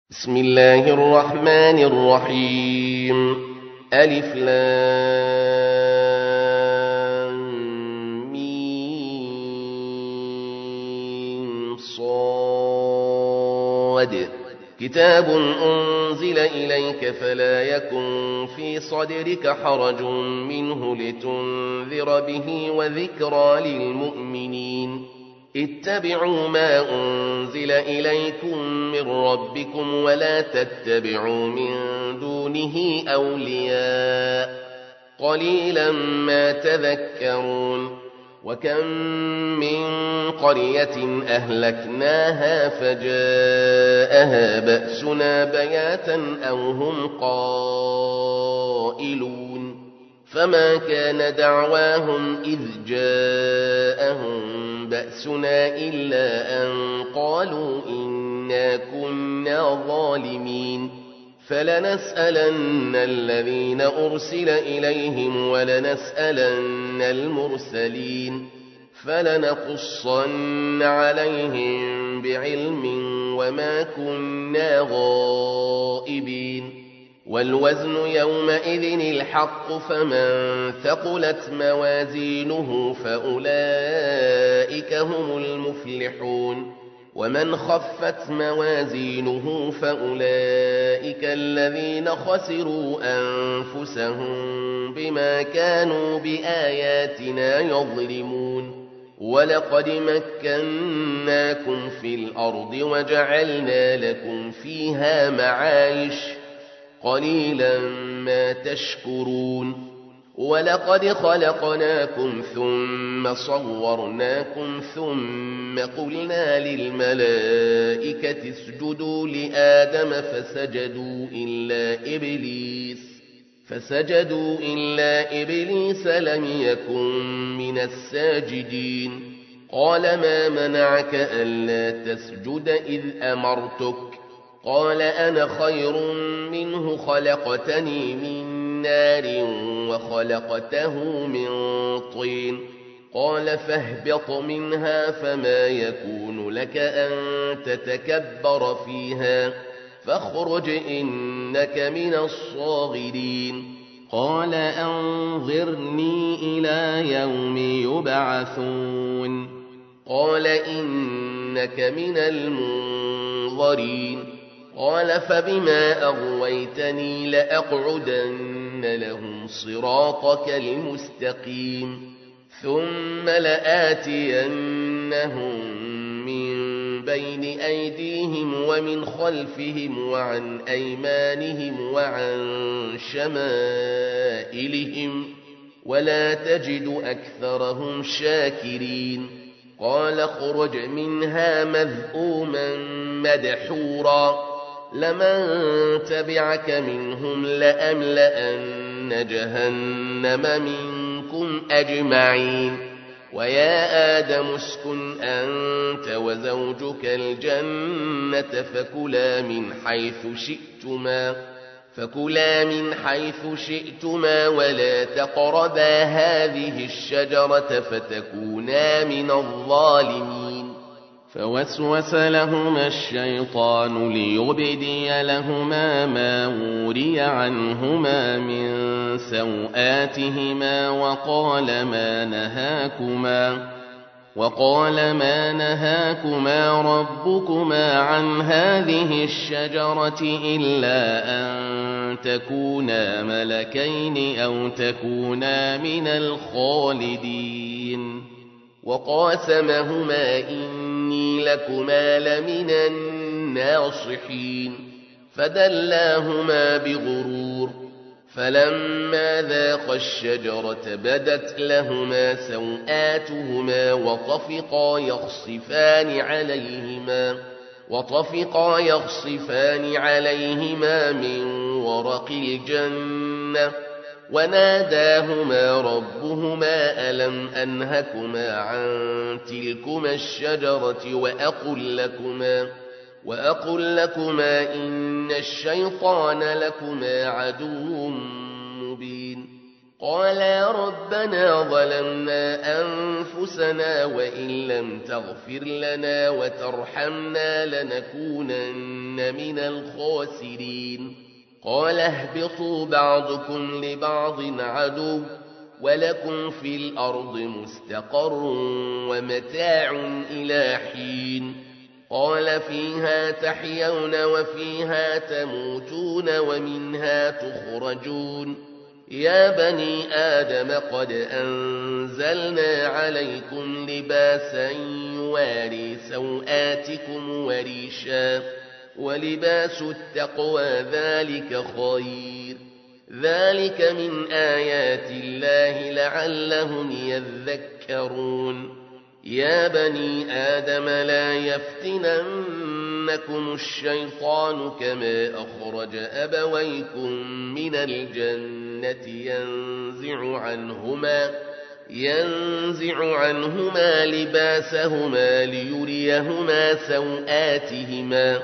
بسم الله الرحمن الرحيم ألف لام ميم صاد كتاب أنزل إليك فلا يكن في صدرك حرج منه لتنذر به وذكرى للمؤمنين اتبعوا ما أنزل إليكم من ربكم ولا تتبعوا من دونه أولياء قليلا ما تذكرون وكم من قرية أهلكناها فجاءها بأسنا بياتا أو هم قائلون فما كان دعواهم إذ جاءهم بأسنا إلا أن قالوا إنا كنا ظالمين فلنسألن الذين أرسل إليهم ولنسألن المرسلين فلنقصن عليهم بعلم وما كنا غائبين والوزن يومئذ الحق فمن ثقلت موازينه فأولئك هم المفلحون ومن خفت موازينه فأولئك الذين خسروا أنفسهم بما كانوا بآياتنا يظلمون ولقد مكناكم في الأرض وجعلنا لكم فيها معايش قليلا ما تشكرون ولقد خلقناكم ثم صورناكم ثم قلنا للملائكة اسجدوا لآدم فسجدوا إلا إبليس لم يكن من الساجدين قال ما منعك ألا تسجد إذ أمرتك قال أنا خير منه خلقتني من نار وخلقته من طين قال فاهبط منها فما يكون لك أن تتكبر فيها فاخرج إنك من الصاغرين قال أنظرني إلى يوم يبعثون قال إنك من المنظرين قال فبما أغويتني لأقعدن لهم صراطك المستقيم ثم لآتينهم من بين أيديهم ومن خلفهم وعن أيمانهم وعن شمائلهم ولا تجد أكثرهم شاكرين قال اخرج منها مذءوما مدحورا لمن تبعك منهم لأملأن جهنم منكم أجمعين ويا آدم اسكن أنت وزوجك الجنة فكلا من حيث شئتما ولا تقربا هذه الشجرة فتكونا من الظالمين فوسوس لهما الشيطان ليبدي لهما ما وري عنهما من سوآتهما وقال ما نهاكما ربكما عن هذه الشجرة إلا أن تكونا ملكين أو تكونا من الخالدين وقاسمهما إني لكما لمن الناصحين فدلاهما بغرور فلما ذاقا الشجرة بدت لهما سوآتهما وطفقا يخصفان عليهما من ورق الجنة وناداهما ربهما ألم أنهكما عن تلكما الشجرة وأقل لكما إن الشيطان لكما عدو مبين قالا ربنا ظلمنا أنفسنا وإن لم تغفر لنا وترحمنا لنكونن من الخاسرين قال اهبطوا بعضكم لبعض عدو ولكم في الأرض مستقر ومتاع إلى حين قال فيها تحيون وفيها تموتون ومنها تخرجون يا بني آدم قد أنزلنا عليكم لباسا يواري سوآتكم وريشا ولباس التقوى ذلك خير ذلك من آيات الله لعلهم يذكرون يا بني آدم لا يفتننكم الشيطان كما أخرج أبويكم من الجنة ينزع عنهما لباسهما ليريهما سوآتهما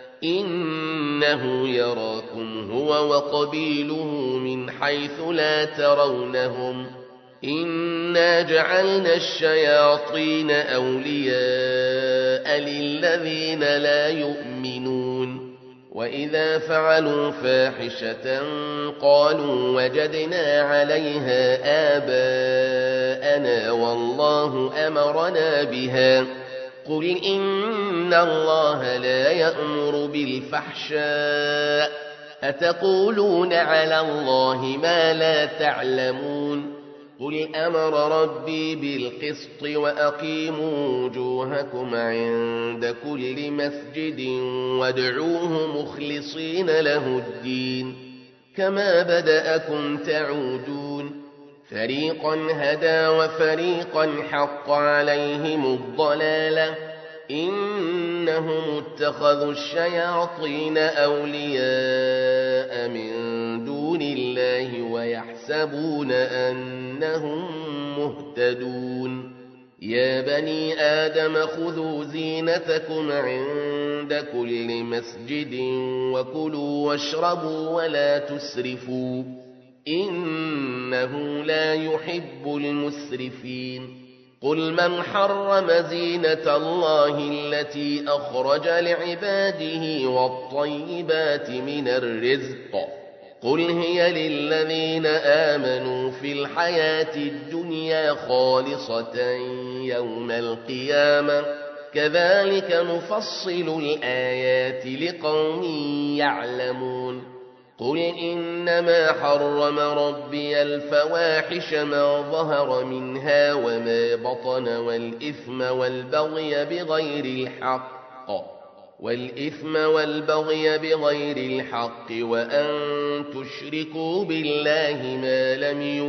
إنه يراكم هو وقبيله من حيث لا ترونهم إنا جعلنا الشياطين أولياء للذين لا يؤمنون وإذا فعلوا فاحشة قالوا وجدنا عليها آباءنا والله أمرنا بها قل إن الله لا يأمر بالفحشاء أتقولون على الله ما لا تعلمون قل أمر ربي بالقسط وأقيموا وجوهكم عند كل مسجد وادعوه مخلصين له الدين كما بدأكم تعودون فريقا هدى وفريقا حق عليهم الضلالة إنهم اتخذوا الشياطين أولياء من دون الله ويحسبون أنهم مهتدون يا بني آدم خذوا زينتكم عند كل مسجد وكلوا واشربوا ولا تسرفوا إنه لا يحب المسرفين قل من حرم زينة الله التي أخرج لعباده والطيبات من الرزق قل هي للذين آمنوا في الحياة الدنيا خالصة يوم القيامة كذلك نفصل الآيات لقوم يعلمون قل إنما حرم ربي الفواحش ما ظهر منها وما بطن والإثم والبغي بغير الحق وأن تشركوا بالله ما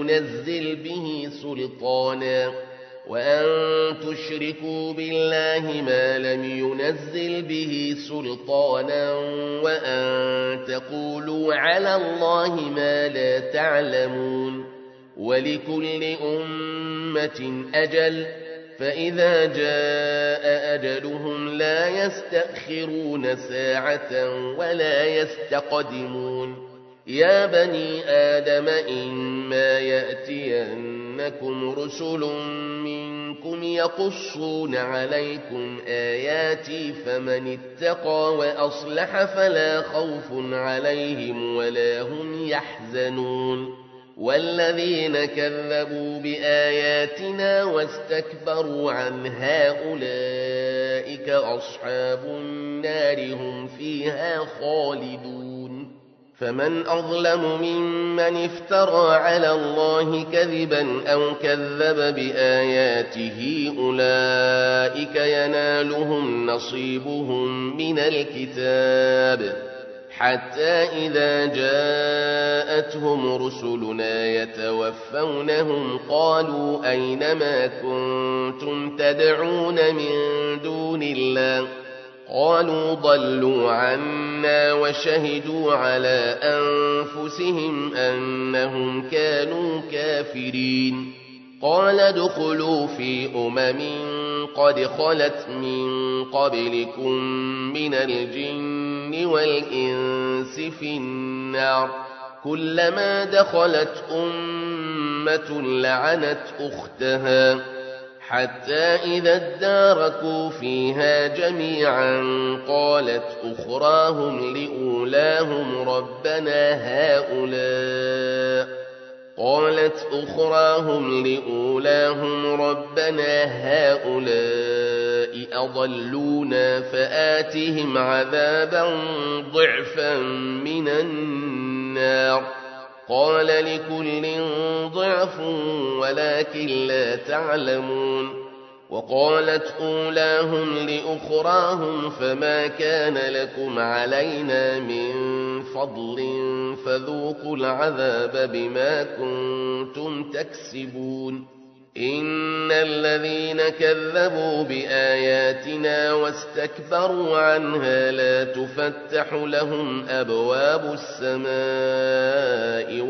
لم ينزل به سلطانا وأن تقولوا على الله ما لا تعلمون ولكل أمة أجل فإذا جاء أجلهم لا يستأخرون ساعة ولا يستقدمون يا بني آدم إما يأتينكم رسل منكم يقصون عليكم آياتي فمن اتقى وأصلح فلا خوف عليهم ولا هم يحزنون والذين كذبوا بآياتنا واستكبروا عنها أولئك أصحاب النار هم فيها خالدون فمن أظلم ممن افترى على الله كذبا أو كذب بآياته أولئك ينالهم نصيبهم من الكتاب حتى إذا جاءتهم رسلنا يتوفونهم قالوا أين ما كنتم تدعون من دون الله قالوا ضلوا عنا وشهدوا على أنفسهم أنهم كانوا كافرين قال ادخلوا في قد خلت من قبلكم من الجن والإنس في النار كلما دخلت أمة لعنت أختها حتى إذا اداركوا فيها جميعا قالت أخراهم لأولاهم ربنا هؤلاء أضلونا فآتهم عذابا ضعفا من النار قال لكل ضعف ولكن لا تعلمون وقالت أولاهم لأخراهم فما كان لكم علينا من فضل فذوقوا العذاب بما كنتم تكسبون إن الذين كذبوا بآياتنا واستكبروا عنها لا تفتح لهم أبواب السماء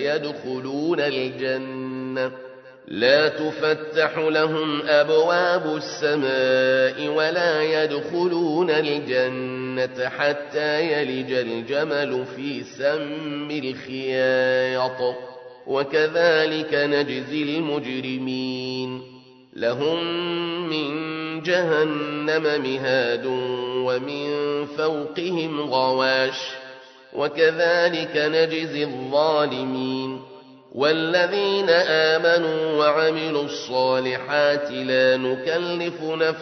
ولا يدخلون الجنة حتى يلج الجمل في سم الخياط وكذلك نجزي المجرمين لهم من جهنم مهاد ومن فوقهم غواش وكذلك نجزي الظالمين والذين آمنوا وعملوا الصالحات لا نكلف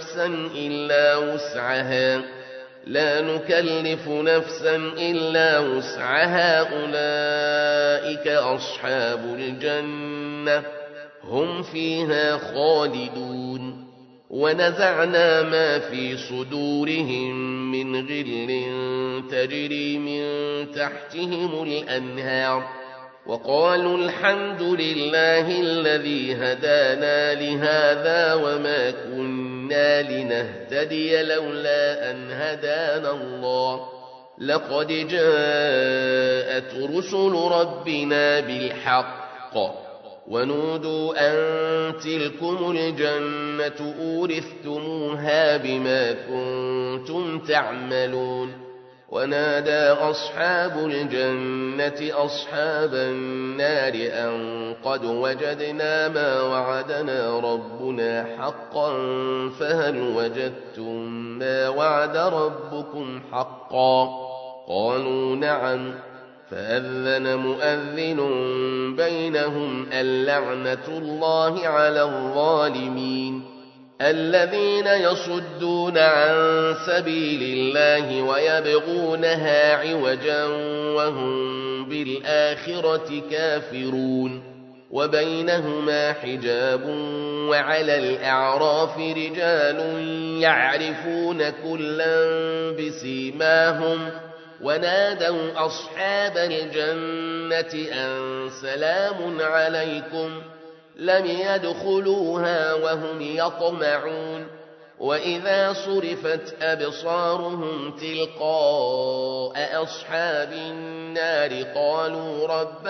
نفسا إلا وسعها أولئك أصحاب الجنة هم فيها خالدون ونزعنا ما في صدورهم من غل تجري من تحتهم الأنهار وقالوا الحمد لله الذي هدانا لهذا وما كنا لنهتدي لولا أن هدانا الله لقد جاءت رسل ربنا بالحق ونودوا أن تلكم الجنة أورثتموها بما كنتم تعملون ونادى أصحاب الجنة أصحاب النار أن قد وجدنا ما وعدنا ربنا حقا فهل وجدتم ما وعد ربكم حقا قالوا نعم فأذن مؤذن بينهم اللعنة الله على الظالمين الذين يصدون عن سبيل الله ويبغونها عوجا وهم بالآخرة كافرون وبينهما حجاب وعلى الأعراف رجال يعرفون كلا بسيماهم ونادوا أصحاب الجنة أن سلام عليكم لم يدخلوها وهم يطمعون وإذا صرفت أبصارهم تلقاء أصحاب النار قالوا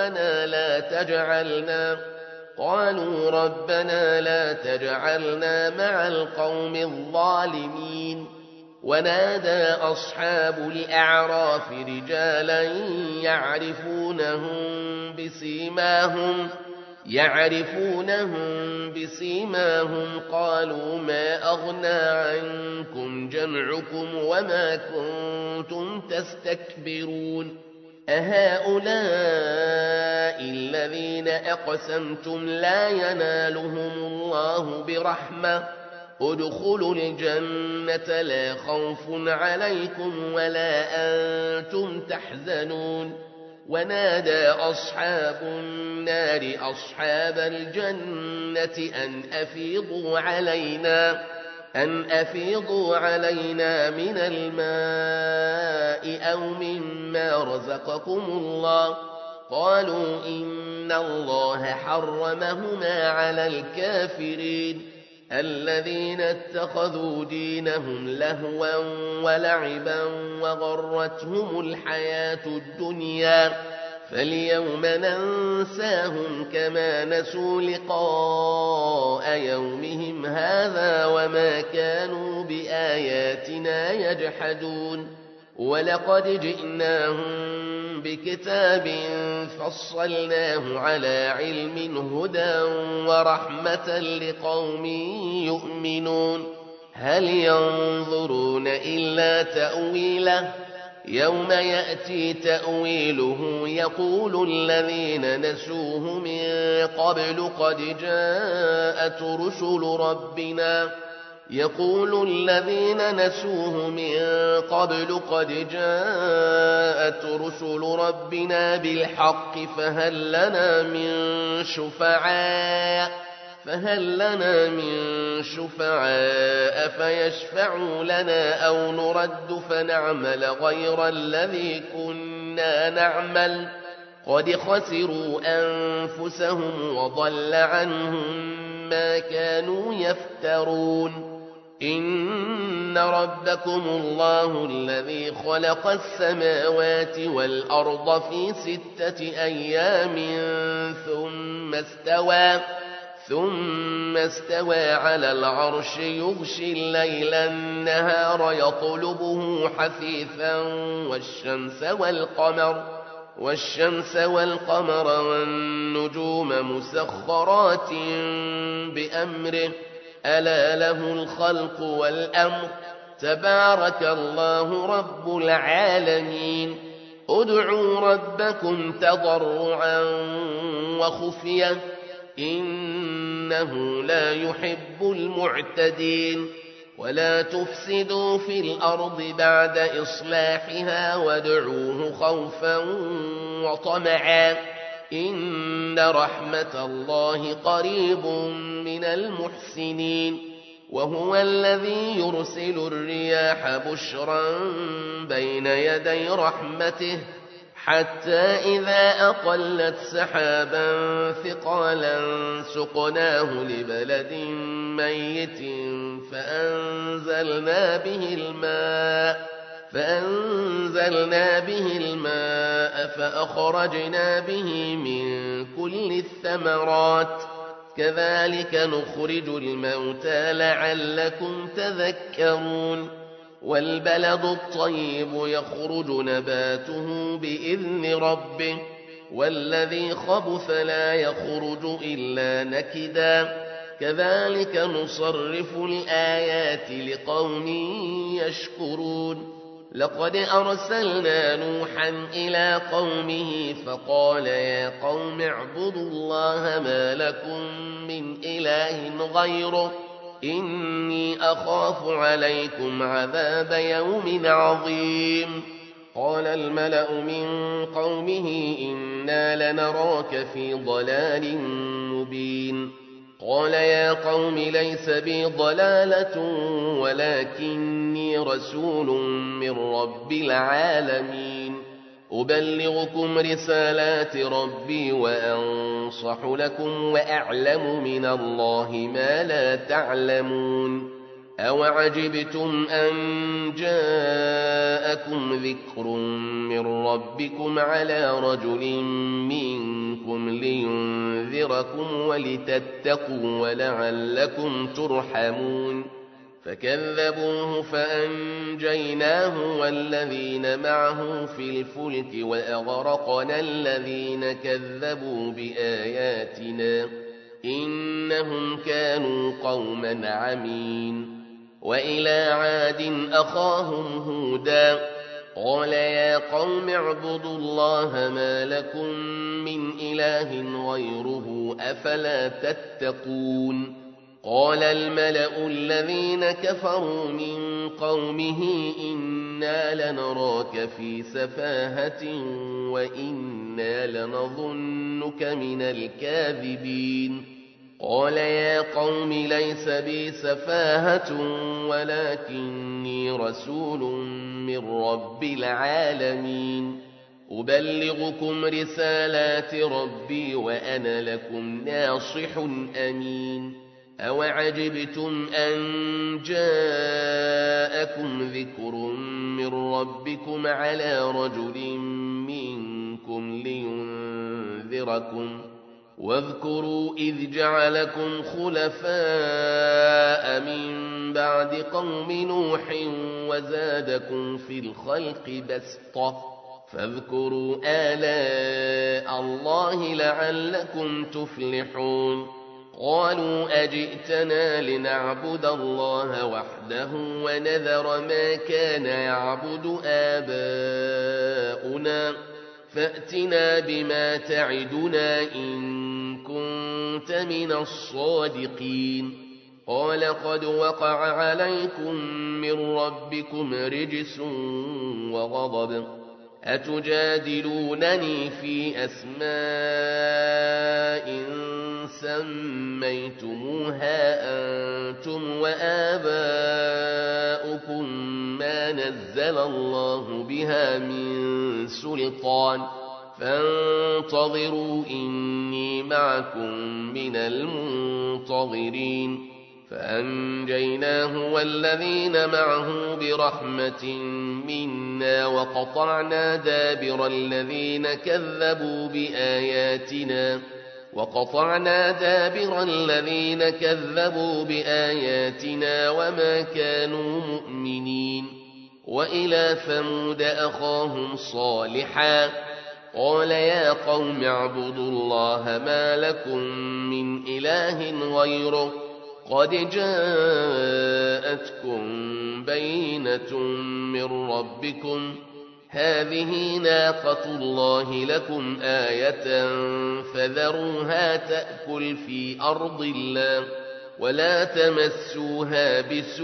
ربنا لا تجعلنا مع القوم الظالمين ونادى أصحاب الأعراف رجالا يعرفونهم بسيماهم قالوا ما أغنى عنكم جمعكم وما كنتم تستكبرون أهؤلاء الذين أقسمتم لا ينالهم الله برحمة ادخلوا الجنة لا خوف عليكم ولا أنتم تحزنون ونادى أصحاب النار أصحاب الجنة أن أفيضوا علينا من الماء أو مما رزقكم الله قالوا إن الله حرمهما على الكافرين الذين اتخذوا دينهم لهوا ولعبا وغرتهم الحياة الدنيا فاليوم ننساهم كما نسوا لقاء يومهم هذا وما كانوا بآياتنا يجحدون ولقد جئناهم بكتاب فصلناه على علم هدى ورحمة لقوم يؤمنون هل ينظرون إلا تأويله يوم يأتي تأويله يقول الذين نسوه من قبل قد جاءت رسل ربنا بالحق فهل لنا من شفعاء فيشفعوا لنا أو نرد فنعمل غير الذي كنا نعمل قد خسروا أنفسهم وضل عنهم ما كانوا يفترون إن ربكم الله الذي خلق السماوات والأرض في 6 أيام ثم استوى على العرش يغشي الليل النهار يطلبه حثيثا والشمس والقمر والنجوم مسخرات بأمره ألا له الخلق والأمر تبارك الله رب العالمين ادعوا ربكم تضرعا وخفية إنه لا يحب المعتدين ولا تفسدوا في الأرض بعد إصلاحها وادعوه خوفا وطمعا إن رحمة الله قريب من المحسنين وهو الذي يرسل الرياح بشرا بين يدي رحمته حتى إذا أقلت سحابا ثقالا سقناه لبلد ميت فأنزلنا به الماء فأخرجنا به من كل الثمرات كذلك نخرج الموتى لعلكم تذكرون والبلد الطيب يخرج نباته بإذن ربه والذي خبث لا يخرج إلا نكدا كذلك نصرف الآيات لقوم يشكرون لقد أرسلنا نوحا إلى قومه فقال يا قوم اعبدوا الله ما لكم من إله غيره إني أخاف عليكم عذاب يوم عظيم قال الملأ من قومه إنا لنراك في ضلال مبين قال يا قوم ليس بي ضلالة ولكني رسول من رب العالمين أبلغكم رسالات ربي وأنصح لكم وأعلم من الله ما لا تعلمون أوعجبتم أن جاءكم ذكر من ربكم على رجل منكم لينذركم ولتتقوا ولعلكم ترحمون فكذبوه فأنجيناه والذين معه في الفلك وأغرقنا الذين كذبوا بآياتنا إنهم كانوا قوما عمين وإلى عاد أخاهم هودا قال يا قوم اعبدوا الله ما لكم من إله غيره أفلا تتقون قال الملأ الذين كفروا من قومه إنا لنراك في سفاهة وإنا لنظنك من الكاذبين قال يا قوم ليس بي سفاهة ولكني رسول من رب العالمين أبلغكم رسالات ربي وأنا لكم ناصح أمين أوعجبتم أن جاءكم ذكر من ربكم على رجل منكم لينذركم واذكروا إذ جعلكم خلفاء من بعد قوم نوح وزادكم في الخلق بسطة فاذكروا آلاء الله لعلكم تفلحون قالوا أجئتنا لنعبد الله وحده ونذر ما كان يعبد آباؤنا فأتنا بما تعدنا إن كنت من الصادقين قال قد وقع عليكم من ربكم رجس وغضب أتجادلونني في أسماء سميتموها أنتم وآباؤكم ما نزل الله بها من سلطان فانتظروا إني معكم من المنتظرين فأنجيناه والذين معه برحمة منا وقطعنا دابر الذين كذبوا بآياتنا وما كانوا مؤمنين وإلى ثمود أخاهم صالحا قال يا قوم اعبدوا الله ما لكم من إله غيره قد جاءتكم بينة من ربكم هذه ناقة الله لكم آية فذروها تأكل في أرض الله ولا تمسوها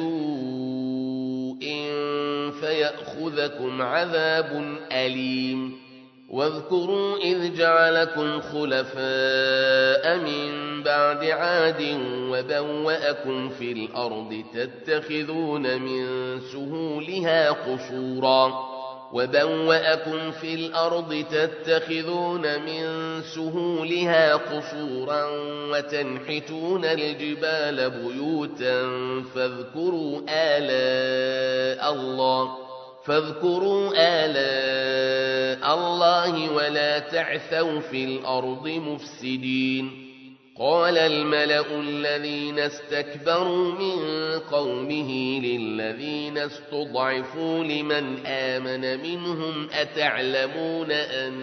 بسوء فيأخذكم عذاب أليم واذكروا إذ جعلكم خلفاء من بعد عاد وبوأكم في الأرض تتخذون من سهولها قصورا وتنحتون الجبال بيوتا فاذكروا آلاء الله ولا تعثوا في الأرض مفسدين قال الملأ الذين استكبروا من قومه للذين استضعفوا لمن آمن منهم أتعلمون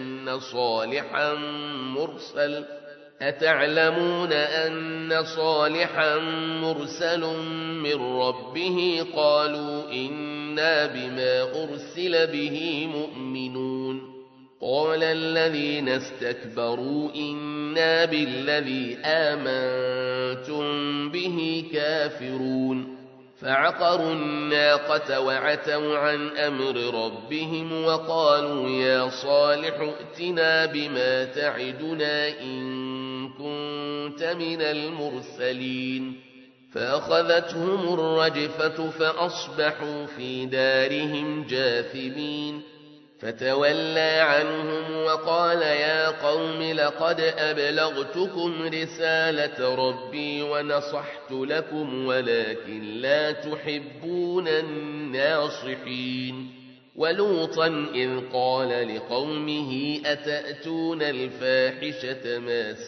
أن صالحا مرسل من ربه قالوا إنا بما أرسل به مؤمنون قال الذين استكبروا إنا بالذي آمنتم به كافرون فعقروا الناقة وعتوا عن أمر ربهم وقالوا يا صالح ائتنا بما تعدنا إن كنت من المرسلين فأخذتهم الرجفة فأصبحوا في دارهم جاثمين فتولى عنهم وقال يا قوم لقد أبلغتكم رسالة ربي ونصحت لكم ولكن لا تحبون الناصحين ولوطا إذ قال لقومه أتأتون الفاحشة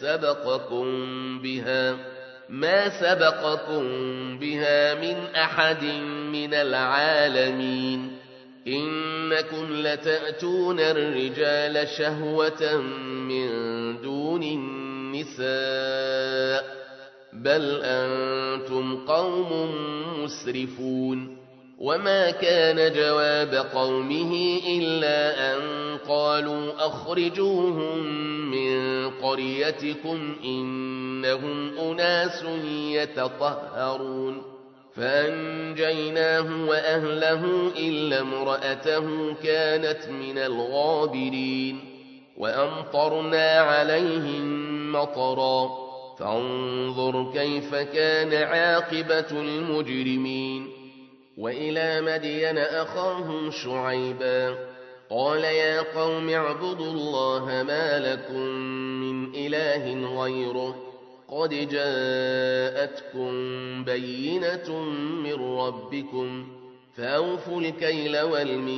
ما سبقكم بها من أحد من العالمين إنكم لتأتون الرجال شهوة من دون النساء بل أنتم قوم مسرفون وما كان جواب قومه إلا أن قالوا أخرجوهم من قريتكم إنهم أناس يتطهرون فأنجيناه وأهله إلا امرأته كانت من الغابرين وأمطرنا عليهم مطرا فانظر كيف كان عاقبة المجرمين وإلى مدين أخاهم شعيبا قال يا قوم اعبدوا الله ما لكم من إله غيره قد جاءتكم بينة من ربكم فأوفوا الكيل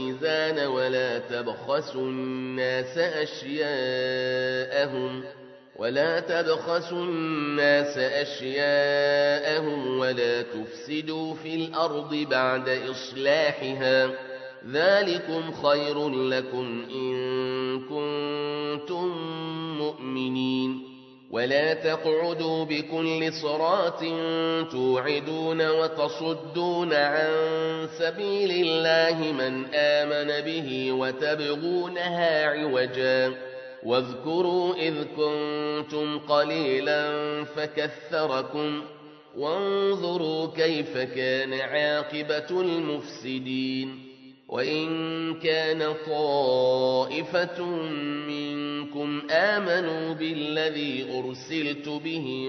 والميزان ولا تبخسوا الناس أشياءهم ولا تبخسوا الناس أشياءهم ولا تفسدوا في الأرض بعد إصلاحها ذلكم خير لكم إن كنتم مؤمنين ولا تقعدوا بكل صراط توعدون وتصدون عن سبيل الله من آمن به وتبغونها عوجا واذكروا إذ كنتم قليلا فكثركم وانظروا كيف كان عاقبة المفسدين وإن كان طائفة منكم آمنوا بالذي أرسلت به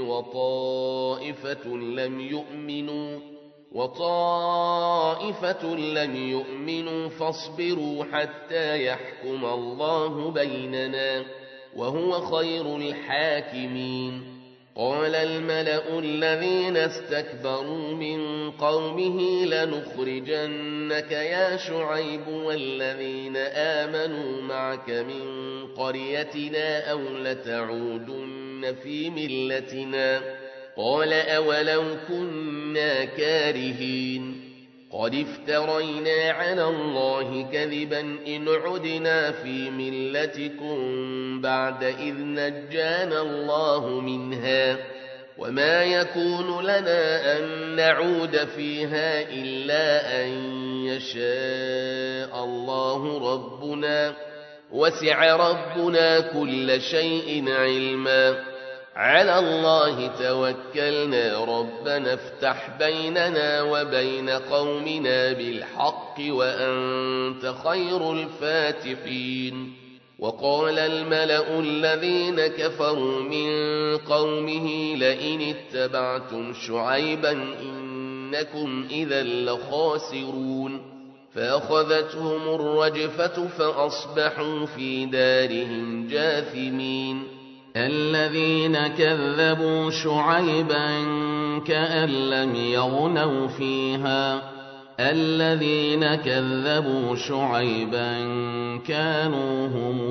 وطائفة لم يؤمنوا فاصبروا حتى يحكم الله بيننا وهو خير الحاكمين قال الملأ الذين استكبروا من قومه لنخرجنك يا شعيب والذين آمنوا معك من قريتنا أو لتعودن في ملتنا قال أولو كنا كارهين قد افترينا على الله كذبا إن عدنا في ملتكم بعد إذ نجانا الله منها وما يكون لنا أن نعود فيها إلا أن يشاء الله ربنا وسع ربنا كل شيء علما على الله توكلنا ربنا افتح بيننا وبين قومنا بالحق وأنت خير الفاتحين وقال الملأ الذين كفروا من قومه لئن اتبعتم شعيبا إنكم إذا لخاسرون فأخذتهم الرجفة فأصبحوا في دارهم جاثمين الذين كذبوا شعيبا كأن لم يغنوا فيها الذين كذبوا شعيبا كانوا هم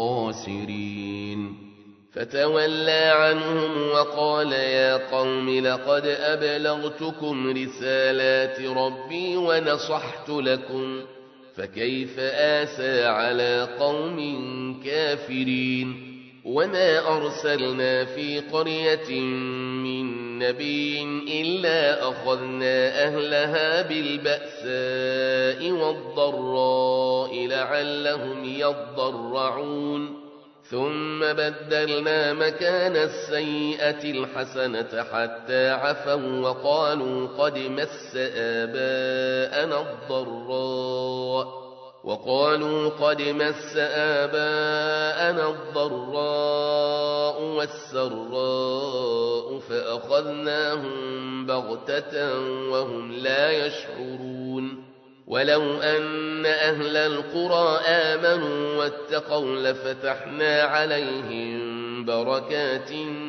الخاسرين فتولى عنهم وقال يا قوم لقد أبلغتكم رسالات ربي ونصحت لكم فكيف آسى على قوم كافرين وما أرسلنا في قرية من نبي إلا أخذنا أهلها بالبأساء والضراء لعلهم يضرعون ثم بدلنا مكان السيئة الحسنة حتى عفوا وقالوا قد مس آباءنا الضراء والسراء فأخذناهم بغتة وهم لا يشعرون ولو أن أهل القرى آمنوا واتقوا لفتحنا عليهم بركات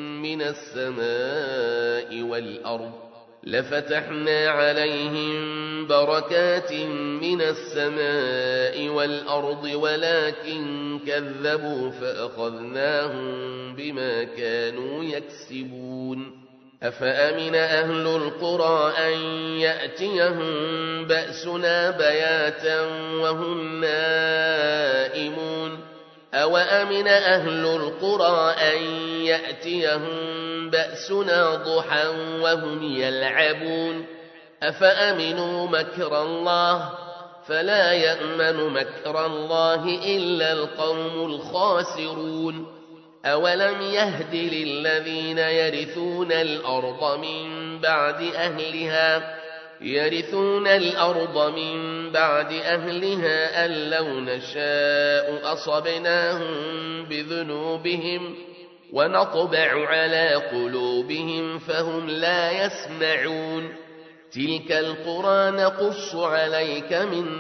من السماء والأرض ولكن كذبوا فأخذناهم بما كانوا يكسبون أفأمن أهل القرى أن يأتيهم بأسنا بياتا وهم نائمون أوأمن أهل القرى أن يأتيهم بأسنا ضحى وهم يلعبون أفأمنوا مكر الله فلا يأمن مكر الله إلا القوم الخاسرون أولم يهد للذين يرثون الأرض من بعد أهلها أن لو نشاء أصبناهم بذنوبهم ونطبع على قلوبهم فهم لا يسمعون تلك القرى نقص عليك من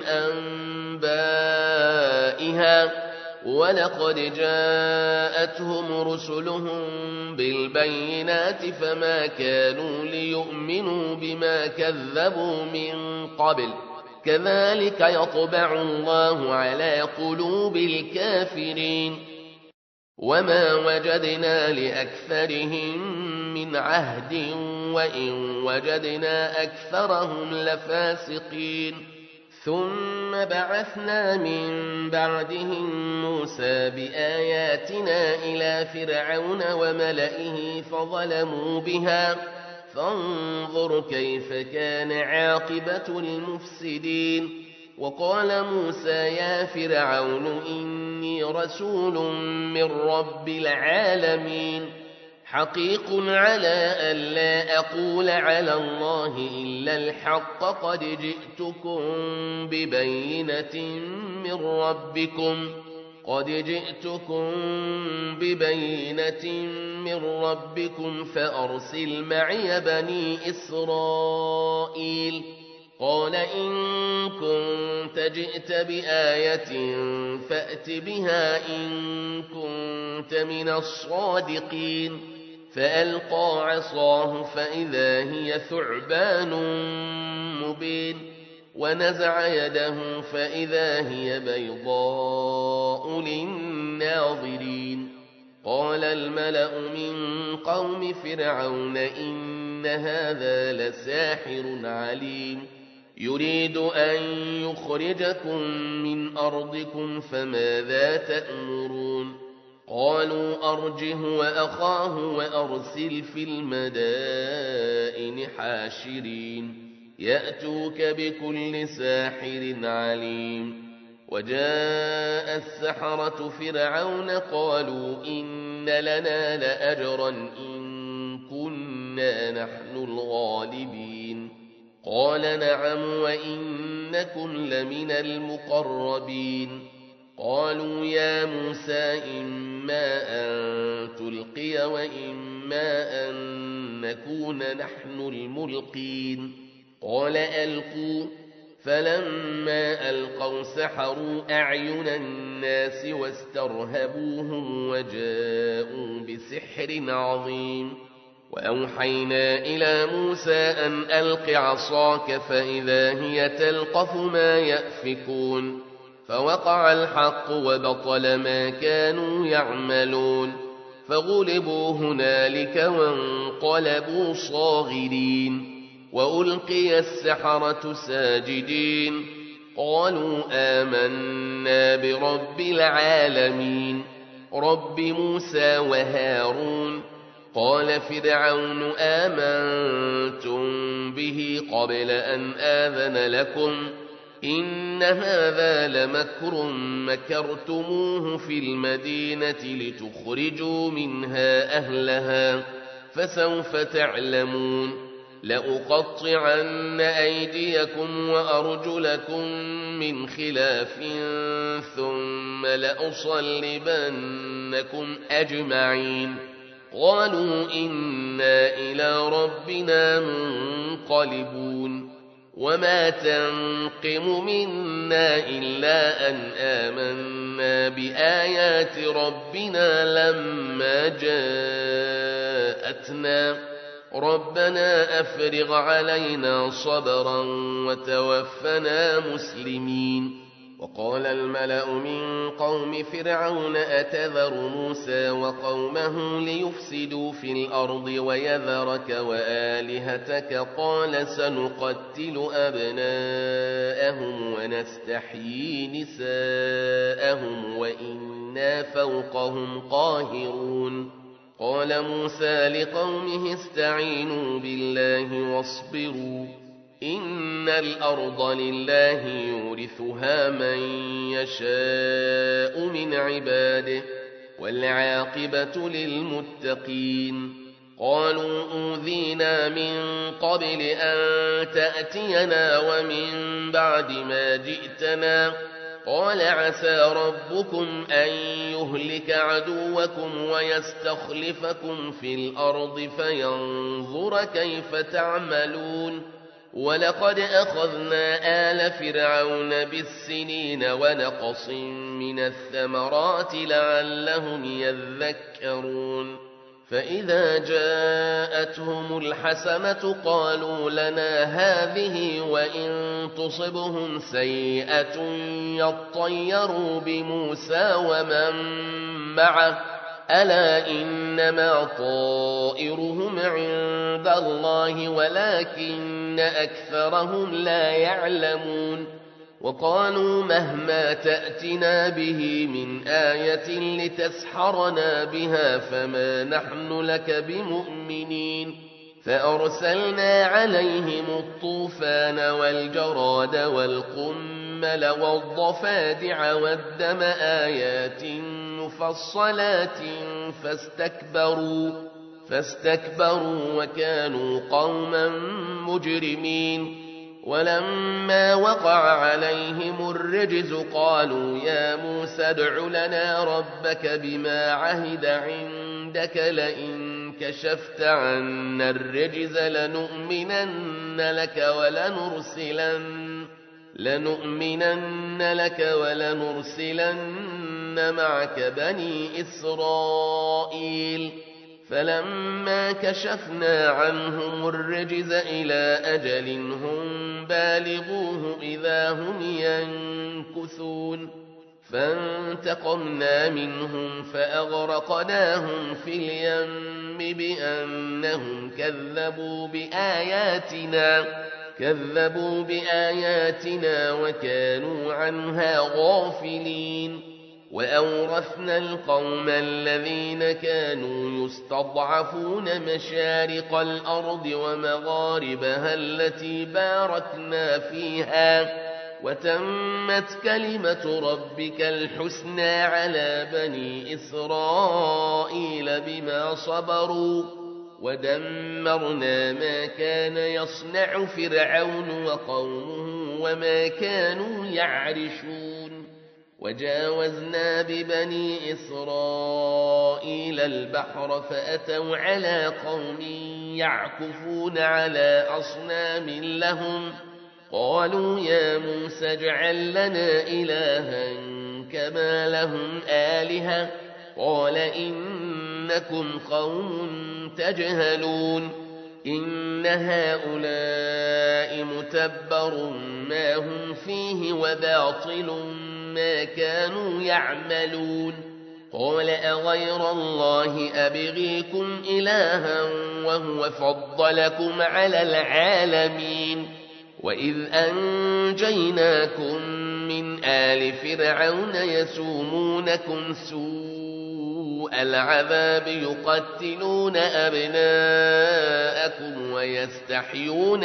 أنبائها ولقد جاءتهم رسلهم بالبينات فما كانوا ليؤمنوا بما كذبوا من قبل كذلك يطبع الله على قلوب الكافرين وما وجدنا لأكثرهم من عهد وإن وجدنا أكثرهم لفاسقين ثم بعثنا من بعدهم موسى بآياتنا إلى فرعون وملئه فظلموا بها فانظر كيف كان عاقبة المفسدين وقال موسى يا فرعون إني رسول من رب العالمين حقيق على ألا أقول على الله إلا الحق قد جئتكم ببينة من ربكم فأرسل معي بني إسرائيل قال إن كنت جئت بآية فأت بها إن كنت من الصادقين فألقى عصاه فإذا هي ثعبان مبين ونزع يده فإذا هي بيضاء للناظرين قال الملأ من قوم فرعون إن هذا لساحر عليم يريد أن يخرجكم من أرضكم فماذا تأمرون قالوا أرجه وأخاه وأرسل في المدائن حاشرين يأتوك بكل ساحر عليم وجاء السحرة فرعون قالوا إن لنا لأجرا إن كنا نحن الغالبين قال نعم وإنكم لمن المقربين قالوا يا موسى إما أن تلقي وإما أن نكون نحن الملقين قال ألقوا فلما ألقوا سحروا أعين الناس واسترهبوهم وجاءوا بسحر عظيم وأوحينا إلى موسى أن ألق عصاك فإذا هي تلقف ما يأفكون فوقع الحق وبطل ما كانوا يعملون فغلبوا هنالك وانقلبوا صاغرين وألقي السحرة ساجدين قالوا آمنا برب العالمين رب موسى وهارون قال فرعون آمنتم به قبل أن آذن لكم إن هذا لمكر مكرتموه في المدينة لتخرجوا منها أهلها فسوف تعلمون لأقطعن أيديكم وأرجلكم من خلاف ثم لأصلبنكم أجمعين قالوا إنا إلى ربنا منقلبون وما تنقم منا إلا أن آمنا بآيات ربنا لما جاءتنا ربنا أفرغ علينا صبرا وتوفنا مسلمين وقال الملأ من قوم فرعون أتذر موسى وقومه ليفسدوا في الأرض ويذرك وآلهتك قال سنقتل أبناءهم ونستحيي نساءهم وإنا فوقهم قاهرون قال موسى لقومه استعينوا بالله واصبروا إن الأرض لله يورثها من يشاء من عباده والعاقبة للمتقين قالوا أوذينا من قبل أن تأتينا ومن بعد ما جئتنا قال عسى ربكم أن يهلك عدوكم ويستخلفكم في الأرض فينظر كيف تعملون ولقد أخذنا آل فرعون بالسنين ونقص من الثمرات لعلهم يذكرون فإذا جاءتهم الحسنة قالوا لنا هذه وإن تصبهم سيئة يطيروا بموسى ومن معه ألا إنما طائرهم عند الله ولكن أكثرهم لا يعلمون وقالوا مهما تأتنا به من آية لتسحرنا بها فما نحن لك بمؤمنين فأرسلنا عليهم الطوفان والجراد والقمل والضفادع والدم آيات مفصلات فاستكبروا وكانوا قوما مجرمين ولما وقع عليهم الرجز قالوا يا موسى ادع لنا ربك بما عهد عندك لئن كشفت عنا الرجز لنؤمنن لك ولنرسلن معك بني إسرائيل فلما كشفنا عنهم الرجز إلى أجل هم بالغوه إذا هم ينكثون فانتقمنا منهم فأغرقناهم في اليم بأنهم كذبوا بآياتنا وكانوا عنها غافلين وأورثنا القوم الذين كانوا يستضعفون مشارق الأرض ومغاربها التي باركنا فيها وتمت كلمة ربك الحسنى على بني إسرائيل بما صبروا ودمرنا ما كان يصنع فرعون وقومه وما كانوا يعرشون وجاوزنا ببني إسرائيل البحر فأتوا على قوم يعكفون على أصنام لهم قالوا يا موسى اجعل لنا إلها كما لهم آلهة قال إنكم قوم تجهلون إن هؤلاء متبر ما هم فيه وباطل ما كانوا يعملون قال أغير الله أبغيكم إلها وهو فضلكم على العالمين وإذ أنجيناكم من آل فرعون يسومونكم سوء العذاب يقتلون أبناءكم ويستحيون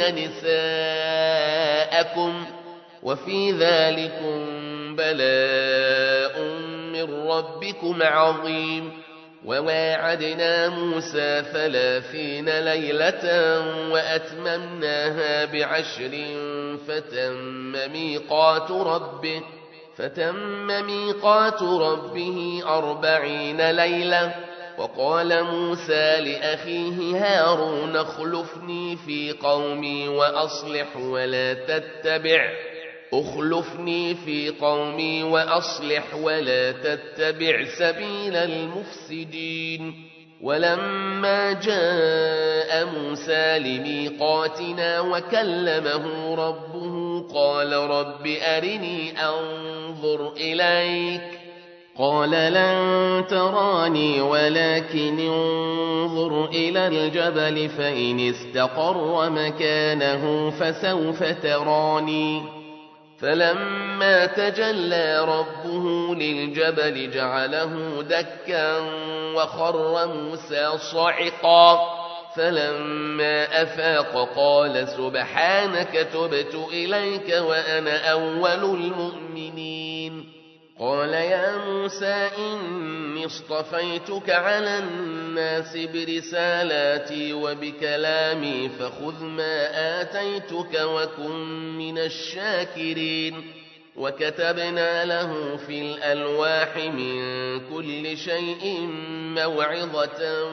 نساءكم وفي ذلكم بلاء من ربكم عظيم وواعدنا موسى 30 ليلة وأتممناها ب10 فتم ميقات ربه 40 ليلة وقال موسى لأخيه هارون اخلفني في قومي وأصلح ولا تتبع سبيل المفسدين ولما جاء موسى لميقاتنا وكلمه ربه قال رب أرني أنظر إليك قال لن تراني ولكن انظر إلى الجبل فإن استقر مكانه فسوف تراني فلما تجلى ربه للجبل جعله دكا وخر موسى صعقا فلما أفاق قال سبحانك تبت إليك وأنا أول المؤمنين قال يا موسى إني اصطفيتك على الناس برسالاتي وبكلامي فخذ ما آتيتك وكن من الشاكرين وكتبنا له في الألواح من كل شيء موعظة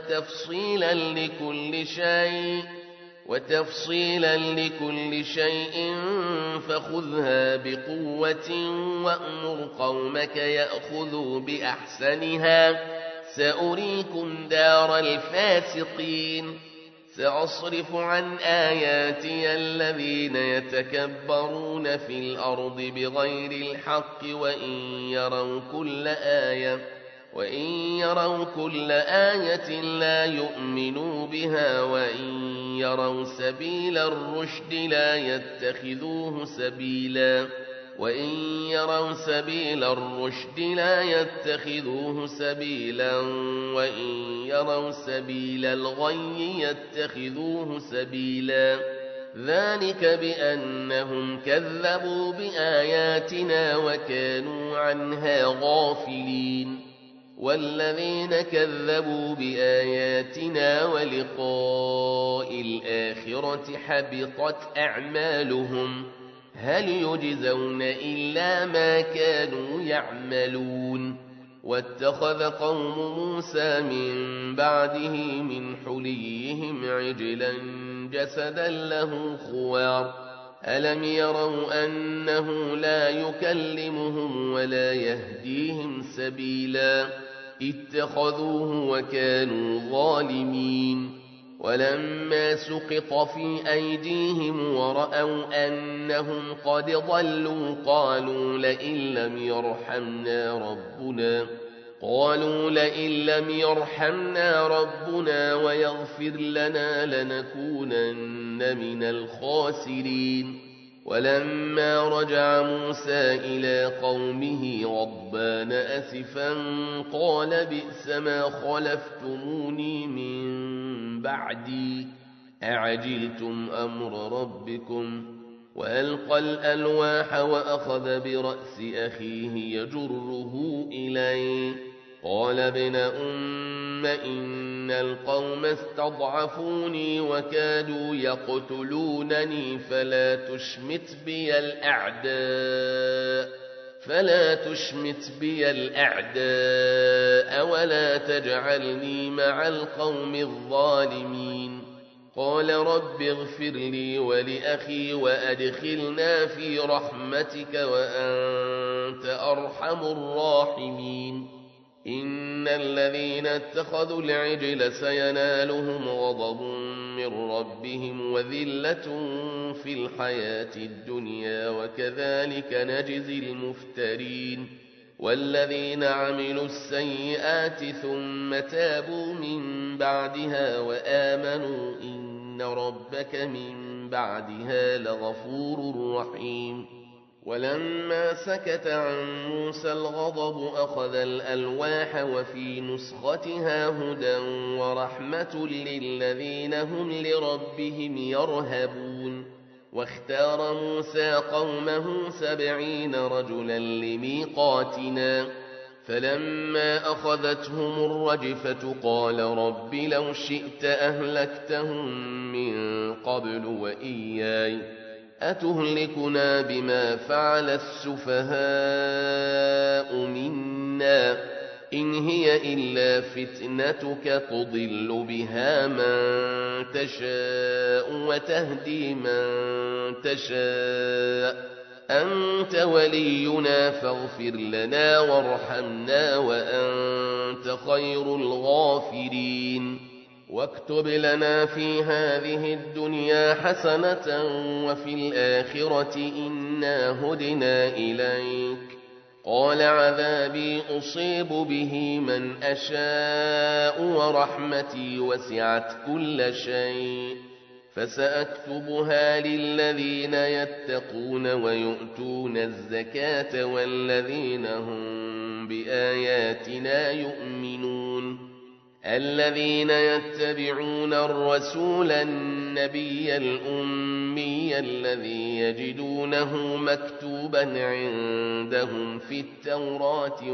وتفصيلا لكل شيء فخذها بقوة وأمر قومك يأخذوا بأحسنها سأريكم دار الفاسقين سأصرف عن آياتي الذين يتكبرون في الأرض بغير الحق وإن يروا كل آية وإن يروا كل آية لا يؤمنوا بها وإن يروا سبيل الرشد لا يتخذوه سبيلا وإن يروا سبيل الرشد لا يتخذوه سبيلا وإن يروا سبيل الغي يتخذوه سبيلا ذلك بأنهم كذبوا بآياتنا وكانوا عنها غافلين والذين كذبوا بآياتنا ولقاء الآخرة حبطت أعمالهم هل يجزون إلا ما كانوا يعملون واتخذ قوم موسى من بعده من حليهم عجلا جسدا له خوار ألم يروا أنه لا يكلمهم ولا يهديهم سبيلا اتخذوه وكانوا ظالمين ولما سقط في أيديهم ورأوا أنهم قد ضلوا قالوا لئن لم يرحمنا ربنا ويغفر لنا لنكونن من الخاسرين ولما رجع موسى إلى قومه غضبان أسفا قال بئس ما خلفتموني من بعدي أعجلتم أمر ربكم وألقى الألواح وأخذ برأس أخيه يجره إليه قال ابن أم إن القوم استضعفوني وكادوا يقتلونني فلا تشمت بي الأعداء ولا تجعلني مع القوم الظالمين قال رب اغفر لي ولأخي وأدخلنا في رحمتك وأنت أرحم الراحمين إن الذين اتخذوا العجل سينالهم غضب من ربهم وذلة في الحياة الدنيا وكذلك نجزي المفترين والذين عملوا السيئات ثم تابوا من بعدها وآمنوا إن ربك من بعدها لغفور رحيم ولما سكت عن موسى الغضب أخذ الألواح وفي نسختها هدى ورحمة للذين هم لربهم يرهبون واختار موسى قومه 70 رجلا لميقاتنا فلما أخذتهم الرجفة قال رب لو شئت أهلكتهم من قبل وإياي أتهلكنا بما فعل السفهاء منا إن هي إلا فتنتك تضل بها من تشاء وتهدي من تشاء أنت ولينا فاغفر لنا وارحمنا وأنت خير الغافرين واكتب لنا في هذه الدنيا حسنة وفي الآخرة إنا هدنا إليك قال عذابي أصيب به من أشاء ورحمتي وسعت كل شيء فسأكتبها للذين يتقون ويؤتون الزكاة والذين هم بآياتنا يؤمنون الذين يتبعون الرسول النبي الأمي الذي يجدونه مكتوبا عندهم في التوراة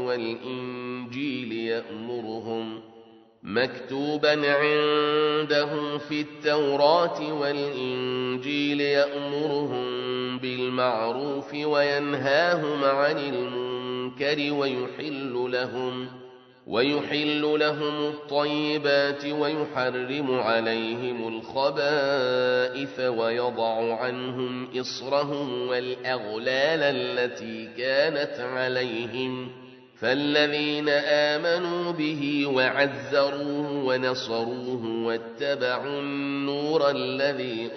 والإنجيل يأمرهم بالمعروف وينهاهم عن المنكر ويحل لهم الطيبات ويحرم عليهم الخبائث ويضع عنهم إصرهم والأغلال التي كانت عليهم فالذين آمنوا به وعزروه ونصروه واتبعوا النور الذي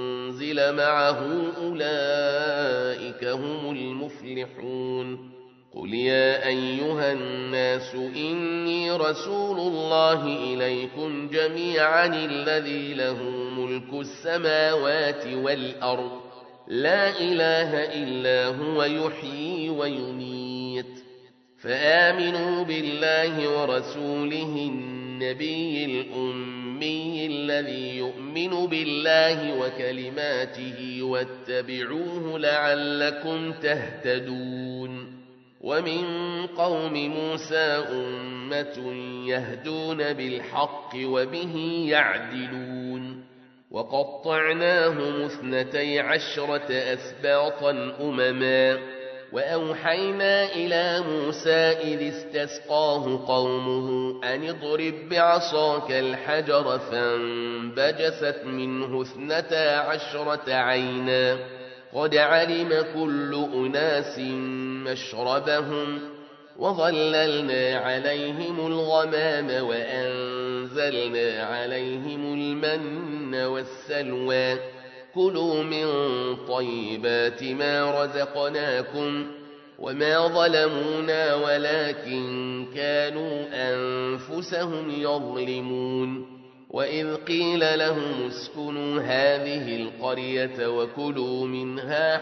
أنزل معه أولئك هم المفلحون قل يا أيها الناس إني رسول الله إليكم جميعا الذي له ملك السماوات والأرض لا إله إلا هو يحيي ويميت فآمنوا بالله ورسوله النبي الأمي الذي يؤمن بالله وكلماته واتبعوه لعلكم تهتدون ومن قوم موسى أمة يهدون بالحق وبه يعدلون وقطعناهم 12 أسباطا أمما وأوحينا إلى موسى إذ استسقاه قومه أن اضرب بعصاك الحجر فانبجست منه 12 عينا قد علم كل أناس مشربهم وظللنا عليهم الغمام وأنزلنا عليهم المن والسلوى كلوا من طيبات ما رزقناكم وما ظلمونا ولكن كانوا أنفسهم يظلمون وإذ قيل لهم اسكنوا هذه القرية وكلوا منها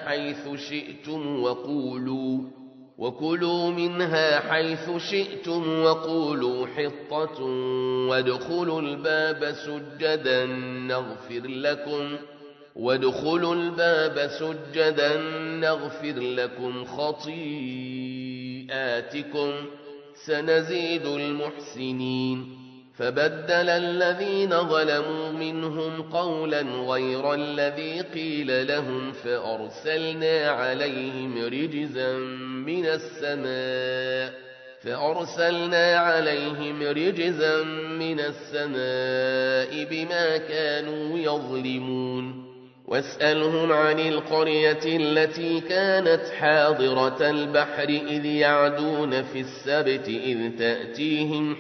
حيث شئتم وقولوا حطة وادخلوا الباب سجدا نغفر لكم خطيئاتكم سنزيد المحسنين فبدل الذين ظلموا منهم قولا غير الذي قيل لهم فأرسلنا عليهم رجزا من السماء بما كانوا يظلمون واسألهم عن القرية التي كانت حاضرة البحر إذ يعدون في السبت إذ تأتيهم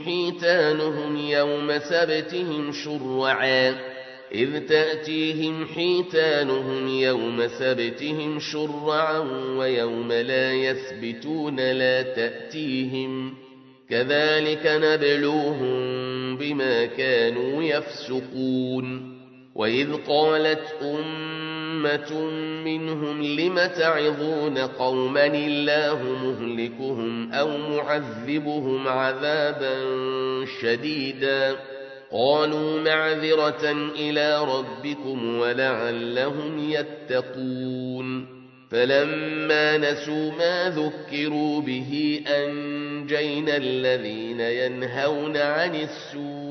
حيتانهم يوم سبتهم شرعا ويوم لا يسبتون لا تأتيهم كذلك نبلوهم بما كانوا يفسقون وإذ قالت أمة منهم لم تعظون قوما الله مهلكهم أو معذبهم عذابا شديدا قالوا معذرة إلى ربكم ولعلهم يتقون فلما نسوا ما ذكروا به أنجينا الذين ينهون عن السوء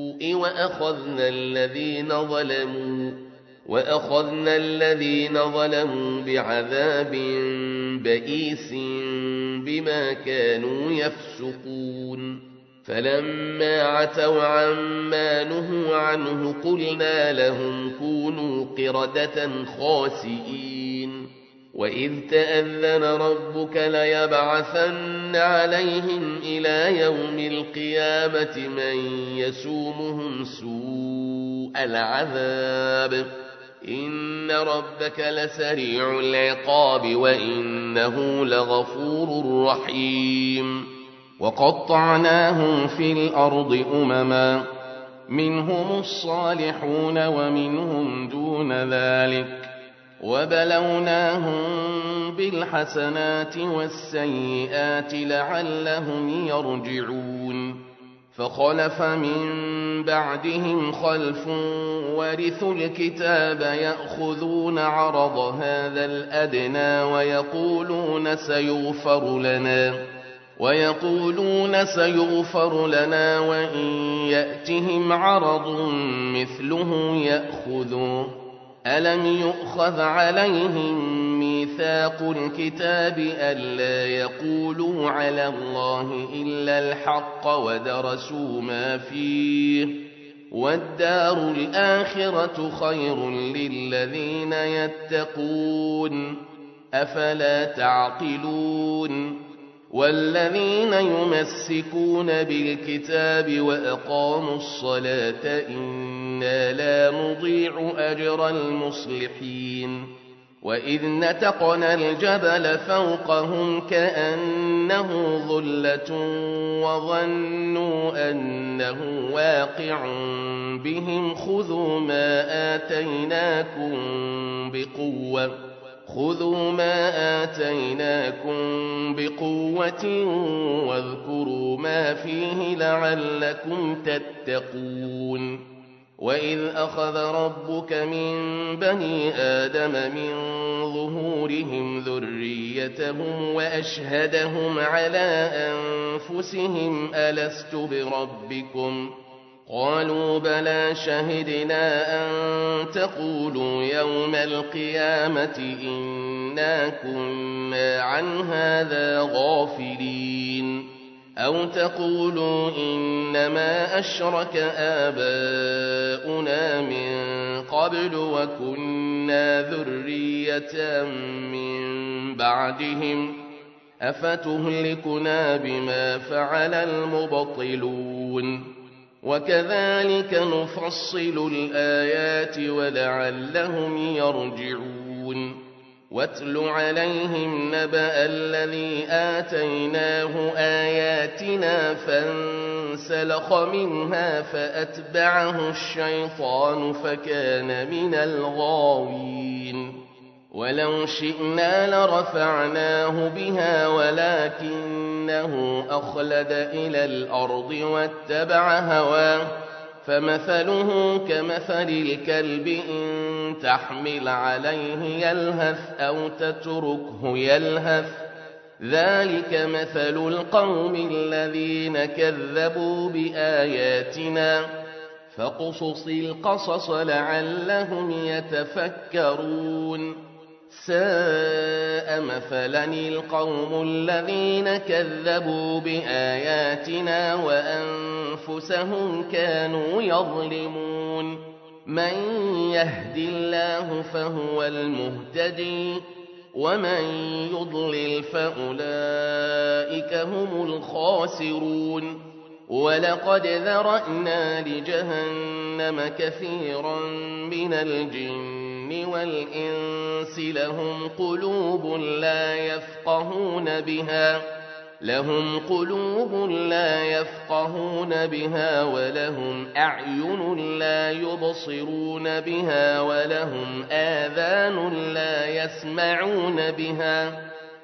وأخذنا الذين ظلموا بعذاب بئيس بما كانوا يفسقون فلما عتوا عما نهوا عنه قلنا لهم كونوا قردة خاسئين وإذ تأذن ربك ليبعثن عليهم إلى يوم القيامة من يسومهم سوء العذاب إن ربك لسريع العقاب وإنه لغفور رحيم وقطعناهم في الأرض أمما منهم الصالحون ومنهم دون ذلك وبلوناهم بالحسنات والسيئات لعلهم يرجعون فخلف من بعدهم خلف ورثوا الكتاب يأخذون عرض هذا الأدنى ويقولون سيغفر لنا وإن يأتهم عرض مثله يأخذوه ألم يؤخذ عليهم ميثاق الكتاب ألا يقولوا على الله إلا الحق ودرسوا ما فيه والدار الآخرة خير للذين يتقون أفلا تعقلون والذين يمسكون بالكتاب وأقاموا الصلاة إنا لا نضيع أجر المصلحين وإذ نتقنا الجبل فوقهم كأنه ظلة وظنوا أنه واقع بهم خذوا ما آتيناكم بقوة واذكروا ما فيه لعلكم تتقون وإذ أخذ ربك من بني آدم من ظهورهم ذريتهم وأشهدهم على أنفسهم ألست بربكم قالوا بلى شهدنا أن تقولوا يوم القيامة إنا كنا عن هذا غافلين أو تقولوا إنما أشرك آباؤنا من قبل وكنا ذرية من بعدهم أفتهلكنا بما فعل المبطلون وكذلك نفصل الآيات ولعلهم يرجعون واتل عليهم نبأ الذي آتيناه آياتنا فانسلخ منها فأتبعه الشيطان فكان من الغاوين ولو شئنا لرفعناه بها ولكنه أخلد إلى الأرض واتبع هواه فمثله كمثل الكلب إن تحمل عليه يلهث أو تتركه يلهث ذلك مثل القوم الذين كذبوا بآياتنا فاقصص القصص لعلهم يتفكرون ساء مثلا القوم الذين كذبوا بآياتنا وأنفسهم كانوا يظلمون من يهد الله فهو المهتدي ومن يضلل فأولئك هم الخاسرون ولقد ذرأنا لجهنم كثيرا من الجن والإنس لهم قلوب لا يفقهون بها ولهم أعين لا يبصرون بها ولهم آذان لا يسمعون بها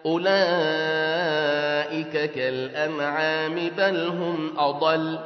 أولئك كالأنعام بل هم أضل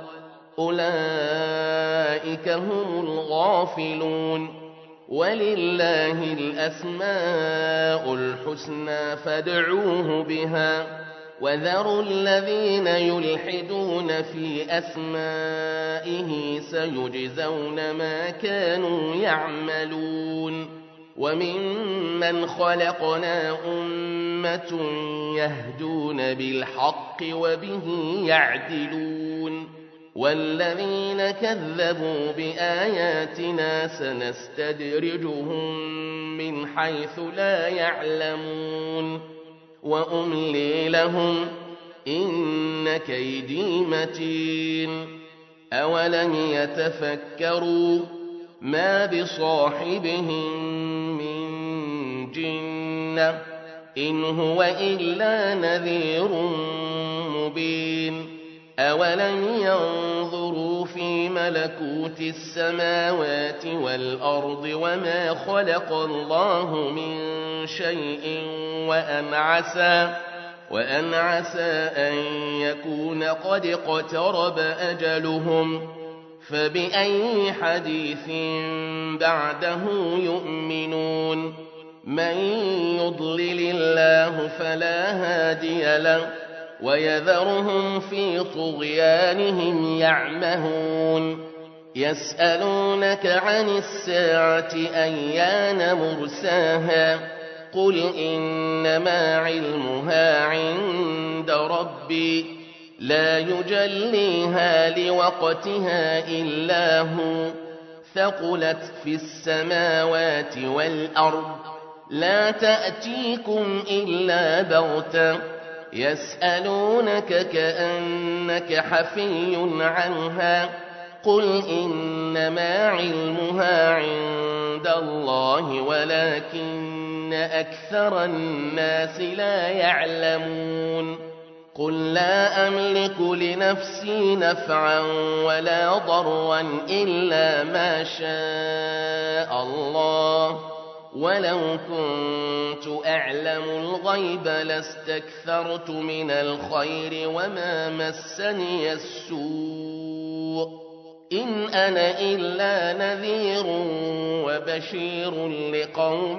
أولئك هم الغافلون ولله الأسماء الحسنى فادعوه بها وذروا الذين يلحدون في أسمائه سيجزون ما كانوا يعملون وممن خلقنا أمة يهدون بالحق وبه يعدلون والذين كذبوا بآياتنا سنستدرجهم من حيث لا يعلمون وأملي لهم إن كيدي متين أولم يتفكروا ما بصاحبهم من جنة إن هو إلا نذير مبين أولم ينظروا في ملكوت السماوات والأرض وما خلق الله من شيء وأن عسى أن يكون قد اقترب أجلهم فبأي حديث بعده يؤمنون من يضلل الله فلا هادي له ويذرهم في طغيانهم يعمهون يسألونك عن الساعة أيان مرساها قل إنما علمها عند ربي لا يجليها لوقتها إلا هو ثقلت في السماوات والأرض لا تأتيكم إلا بغتة يسألونك كأنك حفي عنها قل إنما علمها عند الله ولكن أكثر الناس لا يعلمون قل لا أملك لنفسي نفعا ولا ضرا إلا ما شاء الله ولو كنت أعلم الغيب لاستكثرت من الخير وما مسني السوء إن أنا إلا نذير وبشير لقوم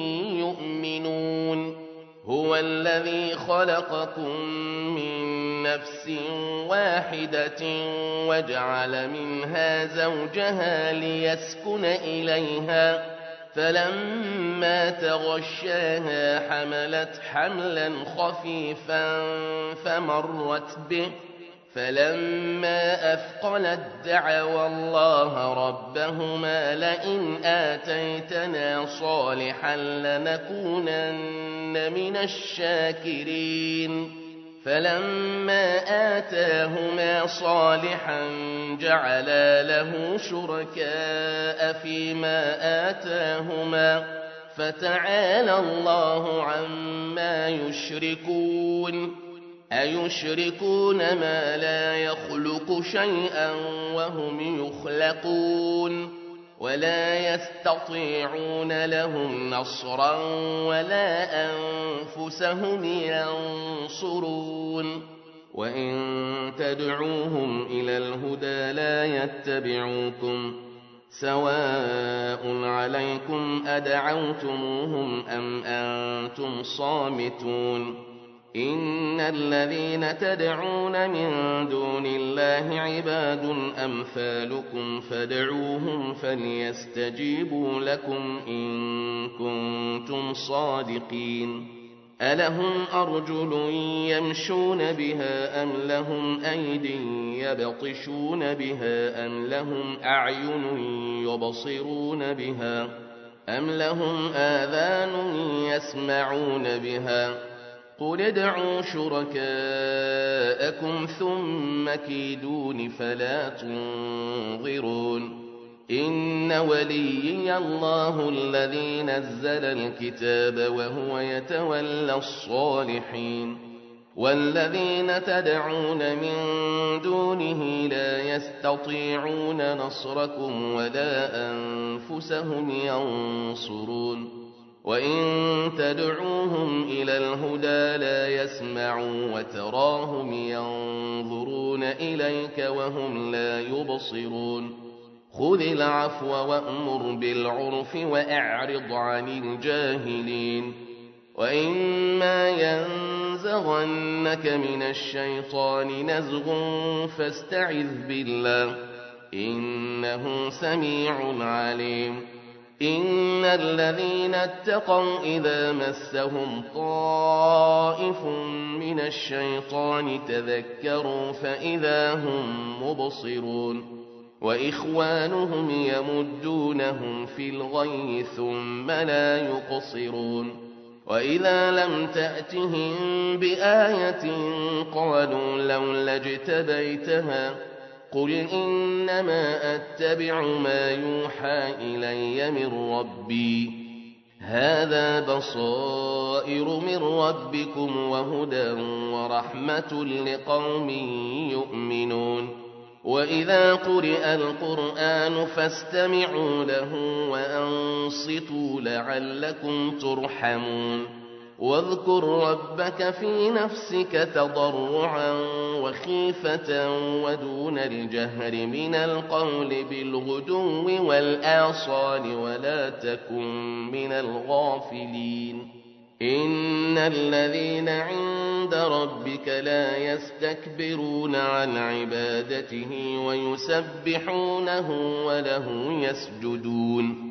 يؤمنون هو الذي خلقكم من نفس واحدة وجعل منها زوجها ليسكن إليها فلما تغشاها حملت حملا خفيفا فمرت به فلما أثقلت دعوا الله ربهما لئن آتيتنا صالحا لنكونن من الشاكرين فلما آتاهما صالحا جعلا له شركاء فيما آتاهما فتعالى الله عما يشركون أيشركون ما لا يخلق شيئا وهم يخلقون ولا يستطيعون لهم نصرا ولا أنفسهم ينصرون وإن تدعوهم إلى الهدى لا يتبعوكم سواء عليكم أدعوتموهم أم أنتم صامتون إن الذين تدعون من دون الله عباد أمثالكم فادعوهم فليستجيبوا لكم إن كنتم صادقين ألهم أرجل يمشون بها أم لهم أيد يبطشون بها أم لهم أعين يبصرون بها أم لهم آذان يسمعون بها قل ادعوا شركاءكم ثم كيدون فلا تنظرون إن وليي الله الذي نزل الكتاب وهو يتولى الصالحين والذين تدعون من دونه لا يستطيعون نصركم ولا أنفسهم ينصرون وإن تدعوهم إلى الهدى لا يسمعوا وتراهم ينظرون إليك وهم لا يبصرون خذ العفو وأمر بالعرف وأعرض عن الجاهلين وإما ينزغنك من الشيطان نزغ فاستعذ بالله إنه سميع عليم إن الذين اتقوا إذا مسهم طائف من الشيطان تذكروا فإذا هم مبصرون وإخوانهم يمدونهم في الغي ثم لا يقصرون وإذا لم تأتهم بآية قالوا لولا اجتبيتها قل إنما أتبع ما يوحى إلي من ربي هذا بصائر من ربكم وهدى ورحمة لقوم يؤمنون وإذا قرئ القرآن فاستمعوا له وأنصتوا لعلكم ترحمون واذكر ربك في نفسك تضرعا وخيفة ودون الجهر من القول بالغدو والآصال ولا تكن من الغافلين إن الذين عند ربك لا يستكبرون عن عبادته ويسبحونه وله يسجدون